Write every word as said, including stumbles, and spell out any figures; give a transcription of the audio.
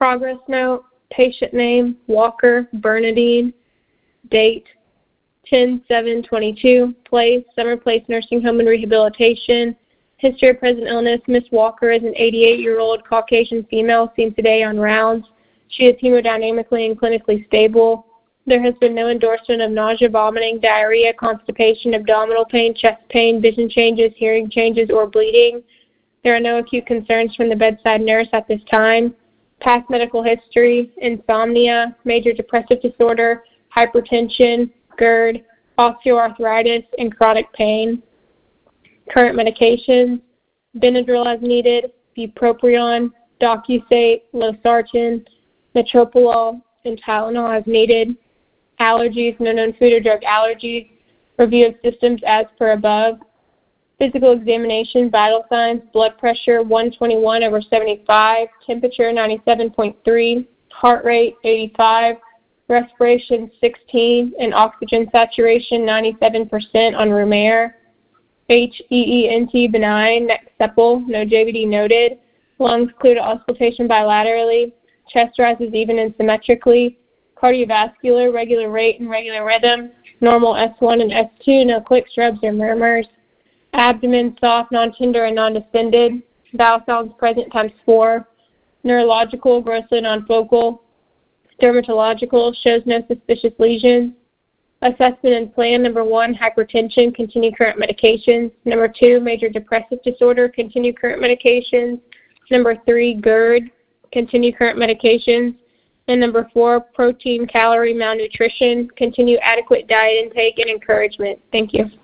Progress note, patient name, Walker Bernadine, date ten seven twenty-two, place, Summer Place Nursing Home and Rehabilitation. History of present illness, Miss Walker is an eighty-eight-year-old Caucasian female seen today on rounds. She is hemodynamically and clinically stable. There has been no endorsement of nausea, vomiting, diarrhea, constipation, abdominal pain, chest pain, vision changes, hearing changes, or bleeding. There are no acute concerns from the bedside nurse at this time. Past medical history, insomnia, major depressive disorder, hypertension, GERD, osteoarthritis, and chronic pain. Current medications, Benadryl as needed, bupropion, Docusate, losartan, metoprolol, and Tylenol as needed. Allergies, no known food or drug allergies. Review of systems as per above. Physical examination, vital signs, blood pressure one twenty-one over seventy-five, temperature ninety-seven point three, heart rate eighty-five, respiration sixteen, and oxygen saturation ninety-seven percent on room air. H E E N T benign, neck supple, no J V D noted. Lungs clear to auscultation bilaterally. Chest rises even and symmetrically. Cardiovascular, regular rate and regular rhythm. Normal S one and S two, no clicks, rubs, or murmurs. Abdomen soft, non-tender, and non-distended. Bowel sounds present times four. Neurological, grossly non-focal. Dermatological, shows no suspicious lesions. Assessment and plan, number one, hypertension, continue current medications. Number two, major depressive disorder, continue current medications. Number three, GERD, continue current medications. And number four, protein, calorie, malnutrition, continue adequate diet intake and encouragement. Thank you.